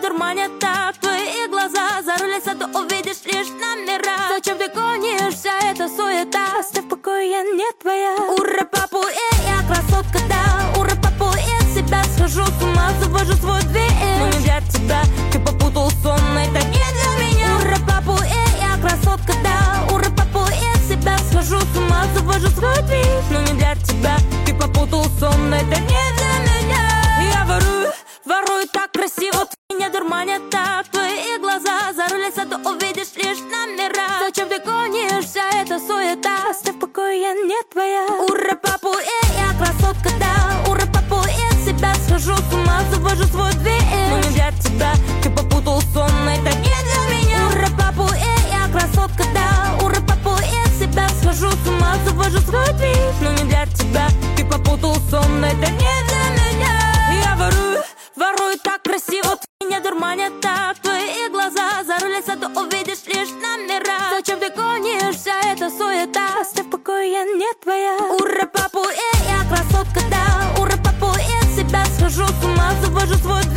дурманят так твои глаза. За руль сяду, увидишь лишь номера. Зачем ты гонишься, это суета. Оставь в покое, я не твоя. Ура, папу, я красотка, да. Ура, папу, я себя схожу с ума. Завожу свой дверь, но не для тебя. Ты попутал сон, это не для меня. Ура, папу, я красотка, да. Ура, папу, я себя схожу с ума. Завожу свой дверь, но не для тебя. Ты попутал сон, это не для меня. Я ворую так красиво. Меня дурманят так твои глаза. За руль сяду, увидишь лишь номера. Зачем ты гонишься, это суета. Оставь в покое, я не твоя. Ура, папу, я красотка, да. Ура, папу, я себя схожу с ума. Завожу свой дверь, но не для тебя. Ты попутал сон, это не для меня. Ура, папу, я красотка, да. Ура, папу, я себя схожу с ума. Завожу свой дверь, но не для тебя. Ты попутал сон, это не для меня. Я ворую так красиво. Меня дурманят так твои глаза. За руль сяду, увидишь лишь номера. Зачем ты гонишься, это суета. Оставь в покое, я не твоя. Ура, папу, я красотка, да. Ура, папу, я себя схожу с ума. Завожу свой